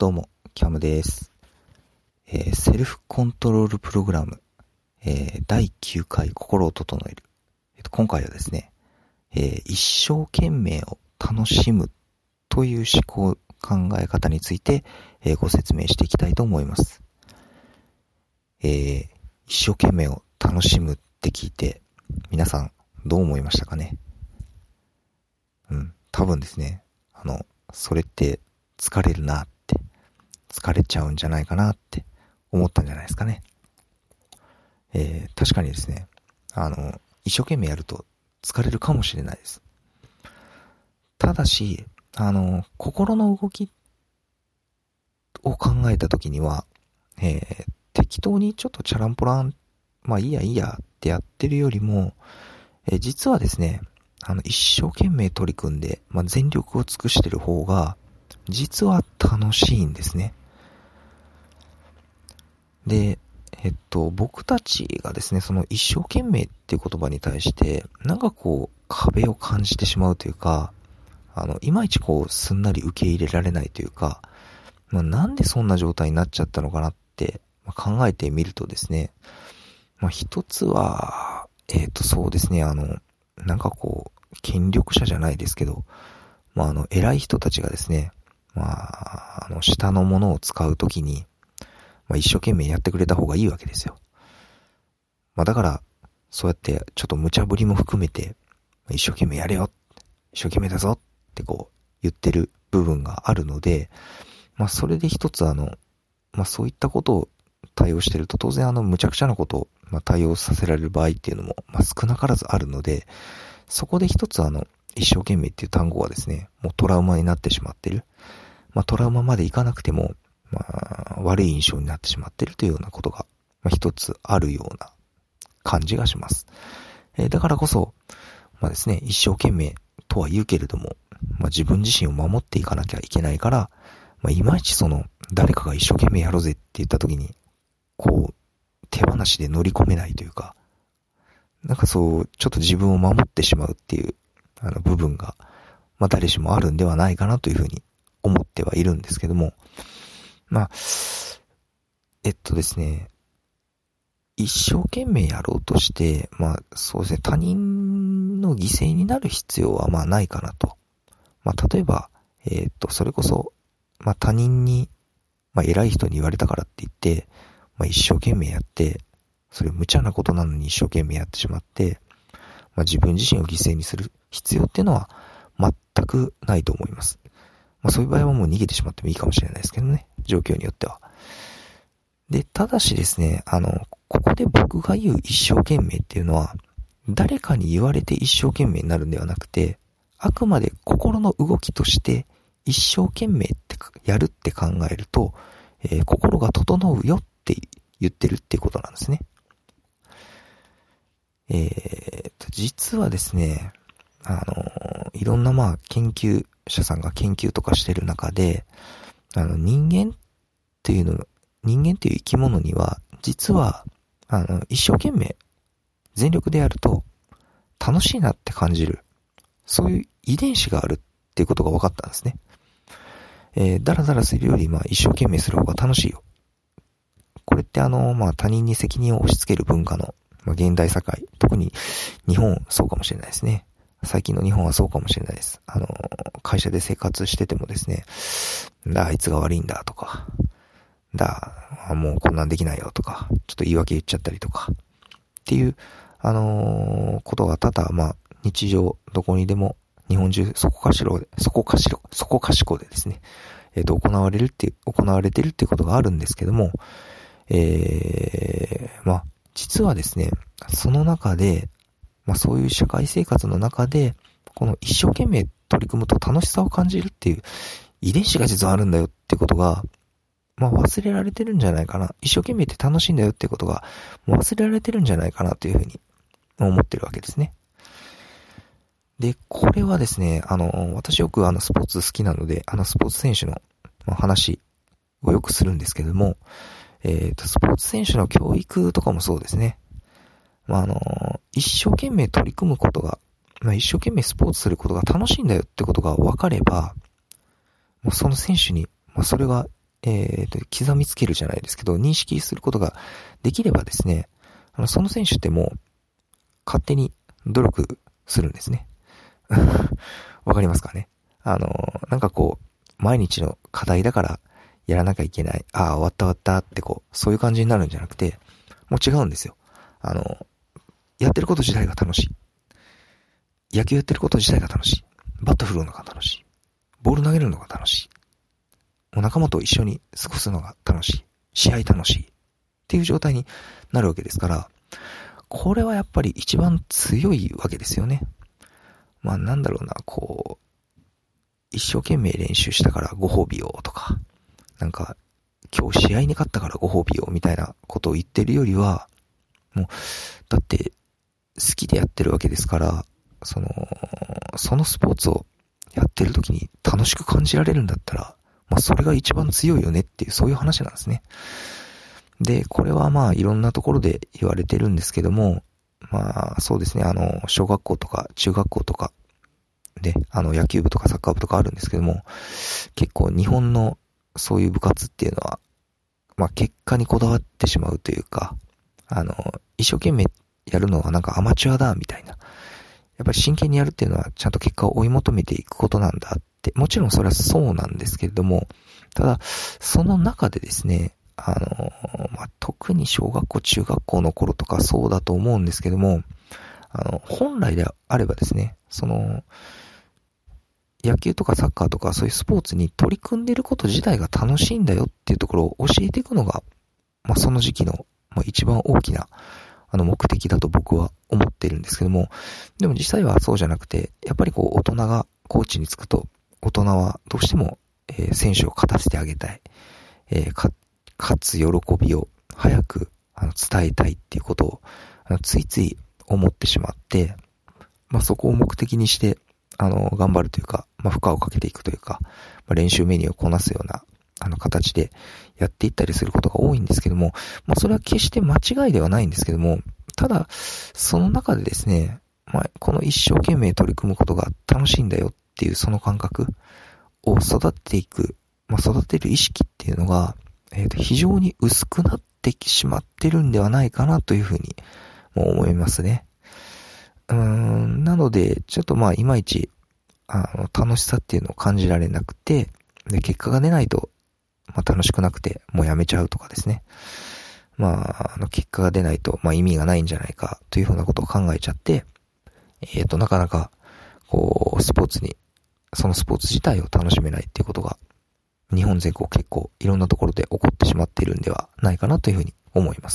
どうも、キャムです。セルフコントロールプログラム、第9回心を整える。今回はですね、一生懸命を楽しむという考え方について、ご説明していきたいと思います。一生懸命を楽しむって聞いて、皆さんどう思いましたかね？多分ですね、それって疲れるなって、疲れちゃうんじゃないかなって思ったんじゃないですかね。確かにですね、一生懸命やると疲れるかもしれないです。ただし、心の動きを考えたときには、適当にちょっとチャランポラン、いいやってやってるよりも、実はですね、一生懸命取り組んで、全力を尽くしてる方が、実は楽しいんですね。で、僕たちがですね、その一生懸命っていう言葉に対して、壁を感じてしまうというか、いまいちすんなり受け入れられないというか、なんでそんな状態になっちゃったのかなって、考えてみるとですね、一つは、そうですね、権力者じゃないですけど、偉い人たちがですね、下のものを使うときに、一生懸命やってくれた方がいいわけですよ。だから、そうやってちょっと無茶ぶりも含めて、一生懸命やれよ、一生懸命だぞって言ってる部分があるので、それで一つそういったことを対応してると、当然無茶苦茶なことを対応させられる場合っていうのも、少なからずあるので、そこで一つ一生懸命っていう単語はですね、もうトラウマになってしまってる。トラウマまでいかなくても、悪い印象になってしまってるというようなことが、一つあるような感じがします。だからこそ、ですね、一生懸命とは言うけれども、自分自身を守っていかなきゃいけないから、いまいち誰かが一生懸命やろうぜって言った時に、手放しで乗り込めないというか、ちょっと自分を守ってしまうっていう、部分が、誰しもあるんではないかなというふうに思ってはいるんですけども、ですね、一生懸命やろうとして、そうですね、他人の犠牲になる必要はないかなと。例えば、それこそ、他人に、偉い人に言われたからって言って、一生懸命やって、それ無茶なことなのに一生懸命やってしまって、自分自身を犠牲にする必要っていうのは全くないと思います。そういう場合はもう逃げてしまってもいいかもしれないですけどね。状況によっては。で、ただしですね、ここで僕が言う一生懸命っていうのは、誰かに言われて一生懸命になるんではなくて、あくまで心の動きとして一生懸命ってやるって考えると、心が整うよって言ってるっていうことなんですね。実はですね、いろんな研究者さんが研究とかしてる中で、人間っていう生き物には、実は、一生懸命、全力でやると、楽しいなって感じる。そういう遺伝子があるっていうことが分かったんですね。だらだらするより、一生懸命する方が楽しいよ。これって他人に責任を押し付ける文化の、現代社会、特に日本、そうかもしれないですね。最近の日本はそうかもしれないです。会社で生活しててもですね、あいつが悪いんだとか、もうこんなんできないよとか、ちょっと言い訳言っちゃったりとか、っていう、ことが多々、日常、どこにでも、日本中、そこかしこでですね、行われてるっていうことがあるんですけども、実はですね、その中で、そういう社会生活の中で、この一生懸命取り組むと楽しさを感じるっていう遺伝子が実はあるんだよってことが、忘れられてるんじゃないかな。一生懸命って楽しいんだよってことが忘れられてるんじゃないかなというふうに思ってるわけですね。で、これはですね、私よくスポーツ好きなので、スポーツ選手の話をよくするんですけども、スポーツ選手の教育とかもそうですね。一生懸命取り組むことが、一生懸命スポーツすることが楽しいんだよってことが分かれば、もうその選手に、それが、 刻みつけるじゃないですけど、認識することができればですね、その選手ってもう、勝手に努力するんですね。わかりますかね。なんかこう、毎日の課題だからやらなきゃいけない。ああ、終わった終わったってこう、そういう感じになるんじゃなくて、もう違うんですよ。やってること自体が楽しい。野球やってること自体が楽しい。バット振るのが楽しい。ボール投げるのが楽しい。もう仲間と一緒に過ごすのが楽しい。試合楽しい。っていう状態になるわけですから、これはやっぱり一番強いわけですよね。まあなんだろうな、こう、一生懸命練習したからご褒美をとか、なんか、今日試合に勝ったからご褒美をみたいなことを言ってるよりは、もう、だって好きでやってるわけですから、そのスポーツをやってる時に楽しく感じられるんだったら、まあそれが一番強いよねっていう、そういう話なんですね。で、これはまあいろんなところで言われてるんですけども、まあそうですね、小学校とか中学校とかで、野球部とかサッカー部とかあるんですけども、結構日本のそういう部活っていうのは、まあ結果にこだわってしまうというか、一生懸命やるのはなんかアマチュアだみたいな。やっぱり真剣にやるっていうのはちゃんと結果を追い求めていくことなんだって、もちろんそれはそうなんですけれども、ただ、その中でですね、まあ、特に小学校、中学校の頃とかそうだと思うんですけども、本来であればですね、野球とかサッカーとかそういうスポーツに取り組んでいること自体が楽しいんだよっていうところを教えていくのが、まあ、その時期の、まあ、一番大きな、目的だと僕は思ってるんですけども、でも実際はそうじゃなくて、やっぱりこう、大人がコーチにつくと、大人はどうしても、選手を勝たせてあげたい。勝つ喜びを早く、伝えたいっていうことを、ついつい思ってしまって、まあ、そこを目的にして、頑張るというか、まあ、負荷をかけていくというか、まあ、練習メニューをこなすような、形でやっていったりすることが多いんですけども、まあ、それは決して間違いではないんですけども、ただ、その中でですね、まあ、この一生懸命取り組むことが楽しいんだよっていうその感覚を育てていく、まあ、育てる意識っていうのが、非常に薄くなってしまってるんではないかなというふうにも思いますね。なので、ちょっとまあ、いまいち、楽しさっていうのを感じられなくて、で、結果が出ないと、まあ、楽しくなくて、もうやめちゃうとかですね。まあ、結果が出ないと、まあ、意味がないんじゃないか、というふうなことを考えちゃって、なかなか、こう、そのスポーツ自体を楽しめないっていうことが、日本全国結構いろんなところで起こってしまっているんではないかなというふうに思います。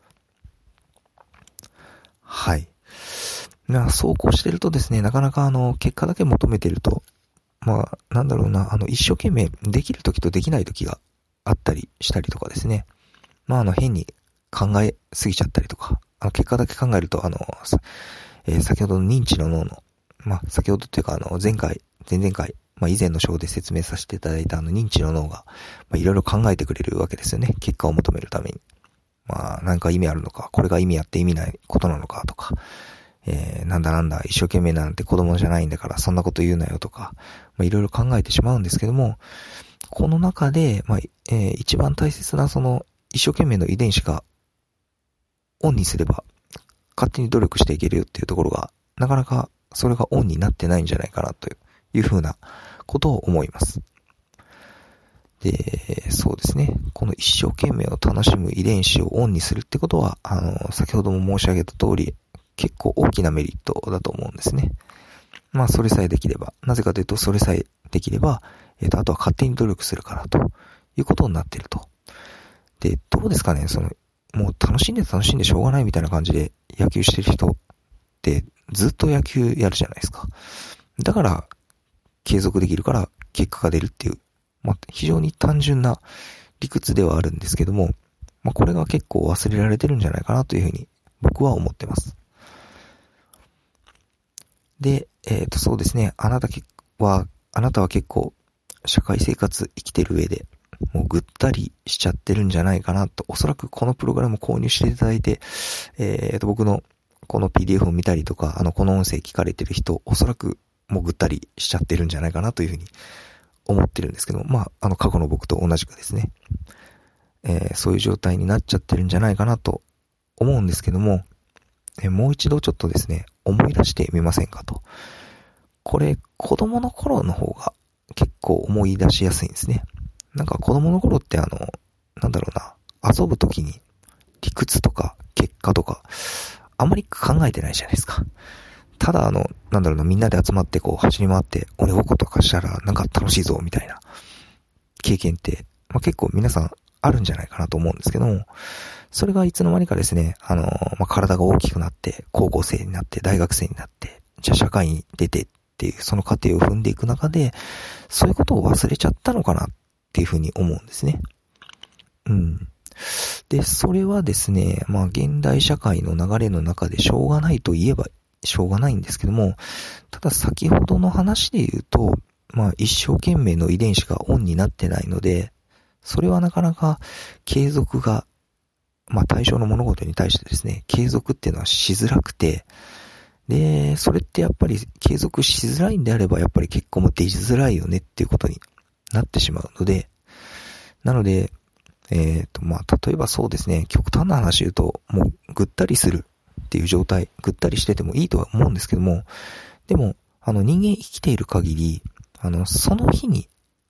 はい。そうこうしてるとですね、なかなか結果だけ求めてると、まあ、なんだろうな、一生懸命できる時とできない時があったりしたりとかですね。まあ、変に考えすぎちゃったりとか、結果だけ考えると、先ほどの認知の脳の、まあ、先ほどというか、前々回、まあ、以前の章で説明させていただいた認知の脳が、まあ、いろいろ考えてくれるわけですよね。結果を求めるために。まあ、なんか意味あるのか、これが意味あって意味ないことなのかとか、なんだ、一生懸命なんて子供じゃないんだから、そんなこと言うなよとか、まあ、いろいろ考えてしまうんですけども、この中で、まあ、一番大切な一生懸命の遺伝子がオンにすれば、勝手に努力していけるよっていうところが、なかなかそれがオンになってないんじゃないかなというふうなことを思います。で、そうですね。この一生懸命を楽しむ遺伝子をオンにするってことは、先ほども申し上げた通り、結構大きなメリットだと思うんですね。まあ、それさえできれば、なぜかというと、それさえできれば、あとは勝手に努力するからということになっていると。で、どうですかね、もう楽しんでしょうがないみたいな感じで野球してる人ってずっと野球やるじゃないですか。だから、継続できるから結果が出るっていう、まあ、非常に単純な理屈ではあるんですけども、まあ、これが結構忘れられてるんじゃないかなというふうに僕は思ってます。で、そうですね。あなたは結構社会生活生きてる上でもうぐったりしちゃってるんじゃないかなと、おそらくこのプログラムを購入していただいて、僕のこの PDF を見たりとか、この音声聞かれてる人、おそらくもうぐったりしちゃってるんじゃないかなというふうに思ってるんですけど、過去の僕と同じくですね、そういう状態になっちゃってるんじゃないかなと思うんですけども、もう一度ちょっとですね、思い出してみませんかと。これ、子供の頃の方が結構思い出しやすいんですね。なんか子供の頃って遊ぶ時に理屈とか結果とか、あんまり考えてないじゃないですか。ただみんなで集まってこう走り回って鬼ごっことかしたらなんか楽しいぞみたいな経験って、結構皆さんあるんじゃないかなと思うんですけども、それがいつの間にかですね、体が大きくなって、高校生になって、大学生になって、じゃあ社会に出てっていう、その過程を踏んでいく中で、そういうことを忘れちゃったのかなっていうふうに思うんですね。で、それはですね、現代社会の流れの中でしょうがないと言えばしょうがないんですけども、ただ先ほどの話で言うと、一生懸命の遺伝子がオンになってないので、それはなかなか継続が、対象の物事に対してですね、継続っていうのはしづらくて、で、それってやっぱり継続しづらいんであれば、やっぱり結婚も出づらいよねっていうことになってしまうので、なので、例えばそうですね、極端な話言うと、もうぐったりするっていう状態、ぐったりしててもいいとは思うんですけども、でも、人間生きている限り、その日に、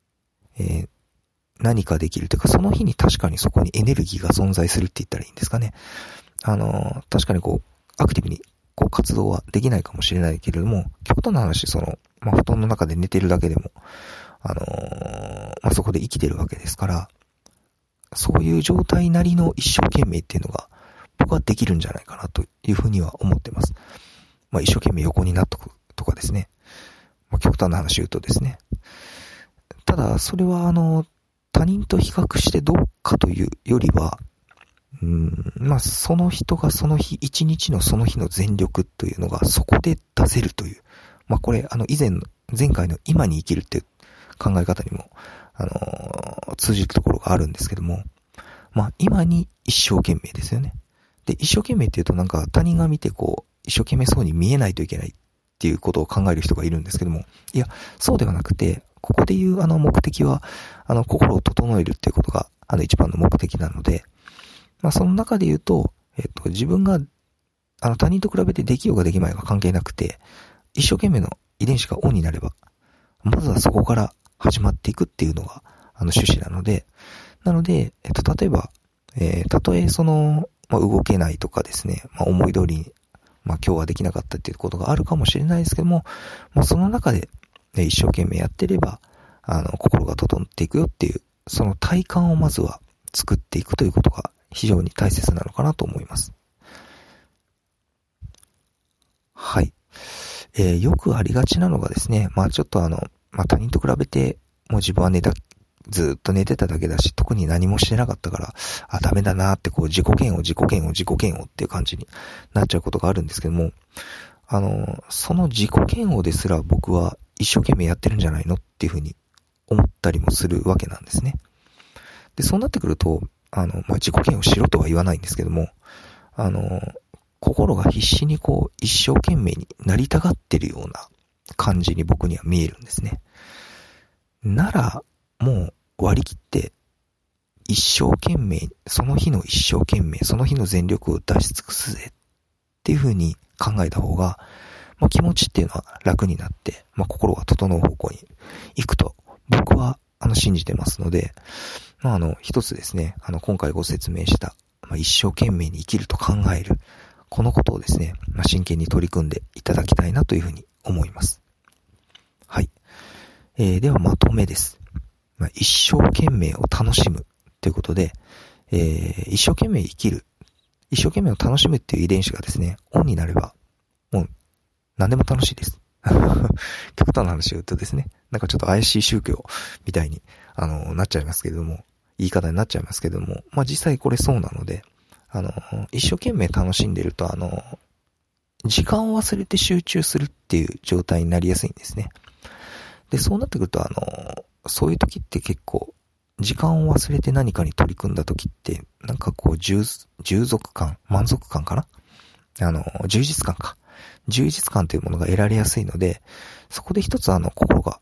何かできるというか、その日に確かにそこにエネルギーが存在するって言ったらいいんですかね。確かにアクティブに、活動はできないかもしれないけれども、極端な話、布団の中で寝てるだけでも、そこで生きてるわけですから、そういう状態なりの一生懸命っていうのが、僕はできるんじゃないかなというふうには思ってます。一生懸命横になっとくとかですね。極端な話言うとですね。ただ、それは他人と比較してどうかというよりは、その人がその日、一日のその日の全力というのがそこで出せるという。これ、前回の今に生きるっていう考え方にも、通じるところがあるんですけども、今に一生懸命ですよね。で、一生懸命っていうと他人が見て一生懸命そうに見えないといけないっていうことを考える人がいるんですけども、いや、そうではなくて、ここでいう目的は、心を整えるっていうことが、一番の目的なので、その中で言うと、自分が、他人と比べてできようができまいが関係なくて、一生懸命の遺伝子がオンになれば、まずはそこから始まっていくっていうのが、趣旨なので、例えば、たとえ動けないとかですね、思い通りに、今日はできなかったっていうことがあるかもしれないですけども、その中で、一生懸命やってれば、心が整っていくよっていう、その体感をまずは作っていくということが非常に大切なのかなと思います。はい。よくありがちなのがですね、ちょっと他人と比べて、もう自分はずっと寝てただけだし、特に何もしてなかったから、ダメだなって自己嫌悪っていう感じになっちゃうことがあるんですけども、その自己嫌悪ですら僕は一生懸命やってるんじゃないのっていうふうに思ったりもするわけなんですね。で、そうなってくると、自己嫌悪しろとは言わないんですけども、心が必死に一生懸命になりたがってるような感じに僕には見えるんですね。なら、もう割り切って、一生懸命、その日の一生懸命、その日の全力を出し尽くすぜっていう風に考えた方が、気持ちっていうのは楽になって、心が整う方向に行くと僕は信じてますので、一つですね、今回ご説明した、一生懸命に生きると考える、このことをですね、真剣に取り組んでいただきたいなというふうに思います。はい。ではまとめです。一生懸命を楽しむということで、一生懸命生きる、一生懸命を楽しむっていう遺伝子がですね、オンになれば、もう何でも楽しいです。極端な話を言うとですね、ちょっと怪しい宗教みたいに、なっちゃいますけれども、言い方になっちゃいますけれども、実際これそうなので、一生懸命楽しんでると、時間を忘れて集中するっていう状態になりやすいんですね。で、そうなってくると、そういう時って結構、時間を忘れて何かに取り組んだ時って、充足感、満足感かな？充実感か。充実感というものが得られやすいので、そこで一つ心が、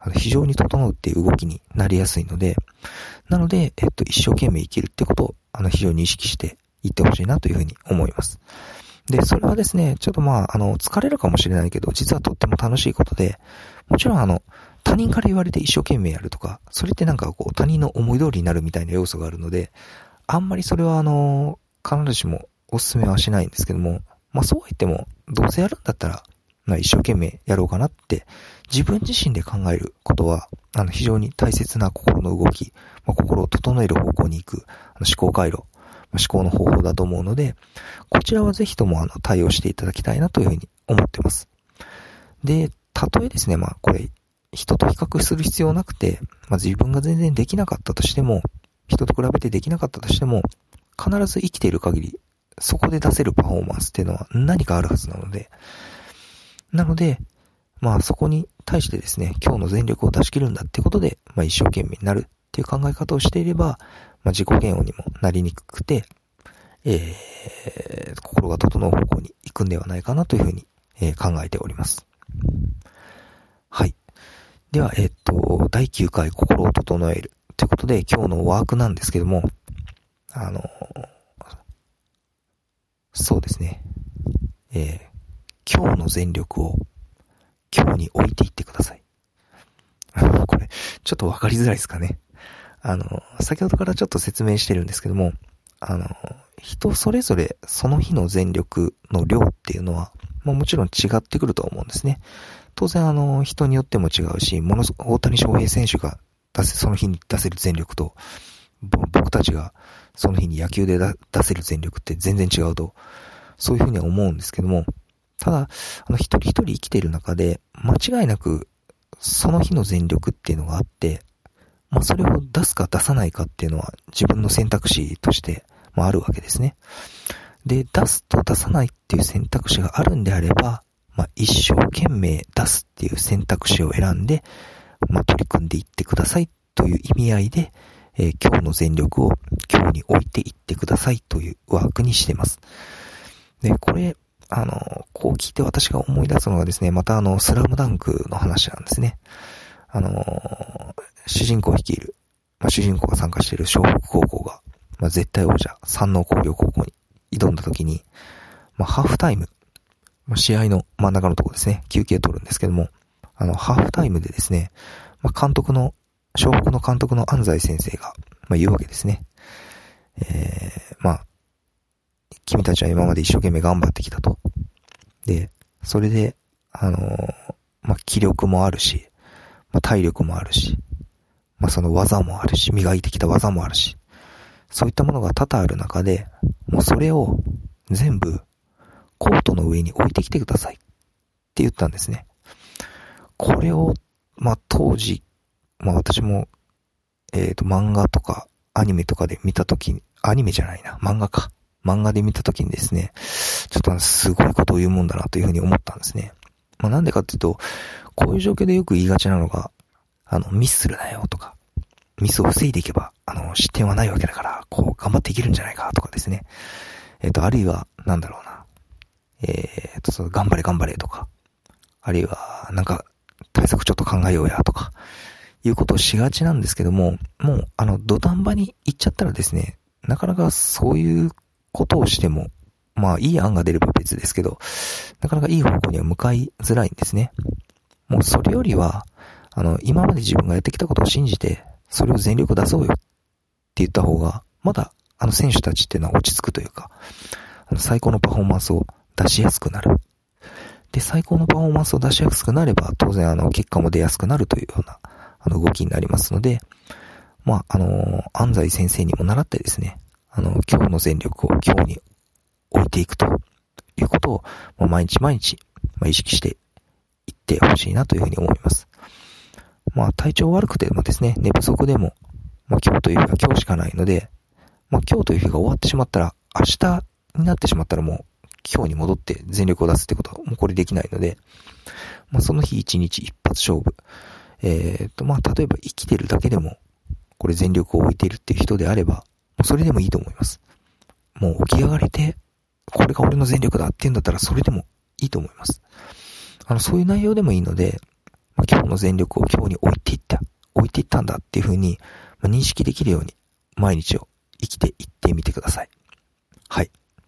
非常に整うっていう動きになりやすいので、なので、一生懸命生きるってことを、非常に意識していってほしいなというふうに思います。で、それはですね、ちょっと疲れるかもしれないけど、実はとっても楽しいことで、もちろん他人から言われて一生懸命やるとか、それって他人の思い通りになるみたいな要素があるので、あんまりそれは必ずしもお勧めはしないんですけども、そうは言っても、どうせやるんだったら、一生懸命やろうかなって、自分自身で考えることは、非常に大切な心の動き、心を整える方向に行く、思考回路、思考の方法だと思うので、こちらはぜひとも対応していただきたいなというふうに思ってます。で、たとえですね、これ、人と比較する必要なくて、自分が全然できなかったとしても、人と比べてできなかったとしても、必ず生きている限り、そこで出せるパフォーマンスっていうのは何かあるはずなので、そこに対してですね、今日の全力を出し切るんだってことで、一生懸命になるっていう考え方をしていれば、自己嫌悪にもなりにくくて、心が整う方向に行くんではないかなというふうに、考えております。はい。では、第9回心を整えるということで、今日のワークなんですけども、そうですね。今日の全力を今日に置いていってください。これ、ちょっとわかりづらいですかね。先ほどからちょっと説明してるんですけども、人それぞれその日の全力の量っていうのは、もちろん違ってくると思うんですね。当然人によっても違うし、大谷翔平選手がその日に出せる全力と、僕たちがその日に野球で出せる全力って全然違うと、そういうふうには思うんですけども、ただ、一人一人生きている中で、間違いなく、その日の全力っていうのがあって、それを出すか出さないかっていうのは自分の選択肢として、あるわけですね。で、出すと出さないっていう選択肢があるんであれば、一生懸命出すっていう選択肢を選んで、取り組んでいってくださいという意味合いで、今日の全力を今日に置いていってくださいというワークにしてます。で、これ、こう聞いて私が思い出すのがですね、またスラムダンクの話なんですね。主人公率いる、主人公が参加している湘北高校が、絶対王者、山王工業高校に挑んだ時に、ハーフタイム、試合の真ん中のところですね、休憩取るんですけども、ハーフタイムでですね、湘北の監督の安西先生が、言うわけですね。君たちは今まで一生懸命頑張ってきたと。で、それで、気力もあるし、体力もあるし、その技もあるし、磨いてきた技もあるし、そういったものが多々ある中で、もうそれを全部コートの上に置いてきてくださいって言ったんですね。これを、当時、私も、漫画とかアニメとかで見たときに、アニメじゃないな、漫画で見たときにですね、ちょっとすごいことを言うもんだなというふうに思ったんですね。なんでかっていうと、こういう状況でよく言いがちなのが、ミスするなよとか、ミスを防いでいけば、失点はないわけだから、頑張っていけるんじゃないかとかですね。あるいは、頑張れとか、あるいは、対策ちょっと考えようやとか、いうことをしがちなんですけども、もう、土壇場に行っちゃったらですね、なかなかそういうことをしても、いい案が出れば別ですけど、なかなかいい方向には向かいづらいんですね。もうそれよりは、今まで自分がやってきたことを信じて、それを全力出そうよって言った方が、まだ、選手たちっていうのは落ち着くというか、最高のパフォーマンスを出しやすくなる。で、最高のパフォーマンスを出しやすくなれば、当然結果も出やすくなるというような、動きになりますので、安西先生にも習ってですね、今日の全力を今日に置いていくということを、毎日、意識していってほしいなというふうに思います。体調悪くてもですね、寝不足でも、今日という日は今日しかないので、今日という日が終わってしまったら、明日になってしまったらもう、今日に戻って全力を出すってことはもうこれできないので、その日一日一発勝負。例えば生きてるだけでも、これ全力を置いているっていう人であれば、もうそれでもいいと思います。もう起き上がれて、これが俺の全力だって言うんだったらそれでもいいと思います。そういう内容でもいいので、 今日の全力を今日に置いていったんだっていう風に、認識できるように毎日を生きていってみてください。はい。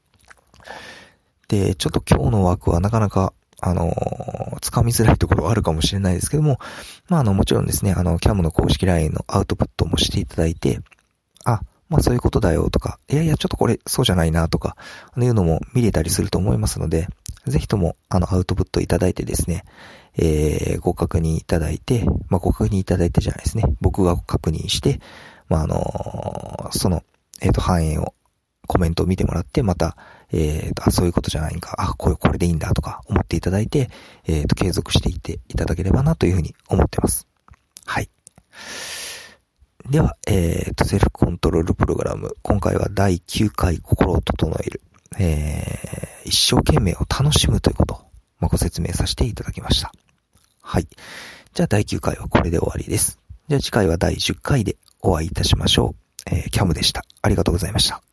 で、ちょっと今日の枠はなかなか、つかみづらいところはあるかもしれないですけども、もちろんですね、CAM の公式 LINE のアウトプットもしていただいて、そういうことだよとか、ちょっとこれそうじゃないなとか、いうのも見れたりすると思いますので、ぜひとも、アウトプットいただいてですね、ご確認いただいて、ご確認いただいてじゃないですね、僕が確認して、その、反映を、コメントを見てもらって、また、そういうことじゃないんか、これでいいんだとか思っていただいて、継続していっていただければなというふうに思ってます。はい。では、セルフコントロールプログラム、今回は第9回心を整える、一生懸命を楽しむということを、ご説明させていただきました。はい。じゃあ第9回はこれで終わりです。じゃあ次回は第10回でお会いいたしましょう。CAM でした。ありがとうございました。